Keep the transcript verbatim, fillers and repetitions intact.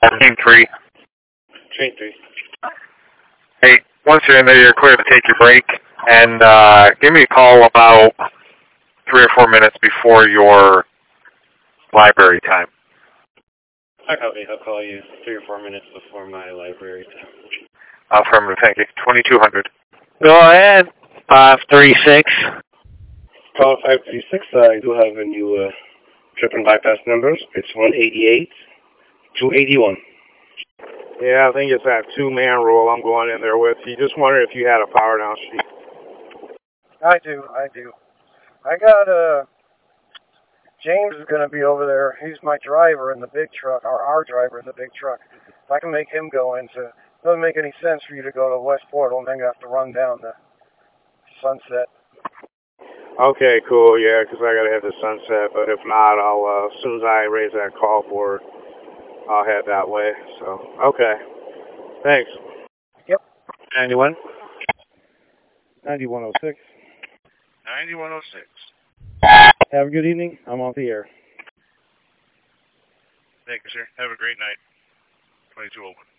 Train three. Train three. Hey, once you're in there, you're clear to take your break, and uh, give me a call about three or four minutes before your library time. I copy. I'll call you three or four minutes before my library time. Affirmative, thank you. twenty-two hundred. Go ahead. five three six. Call five three six. I do have a new uh, trip and bypass numbers. It's one eighty-eight, two eighty-one. Yeah, I think it's that two-man rule I'm going in there with. You just wondered if you had a power down sheet. I do, I do. I got, uh, James is going to be over there. He's my driver in the big truck, or our driver in the big truck. If I can make him go into, it doesn't make any sense for you to go to West Portal and then you have to run down the Sunset. Okay, cool, yeah, because I got to hit the Sunset, but if not, I'll, uh, as soon as I raise that call for it, I'll head that way, so, okay. Thanks. Yep. ninety-one? ninety-one oh six. ninety-one oh six. Have a good evening. I'm off the air. Thank you, sir. Have a great night. twenty-two oh one.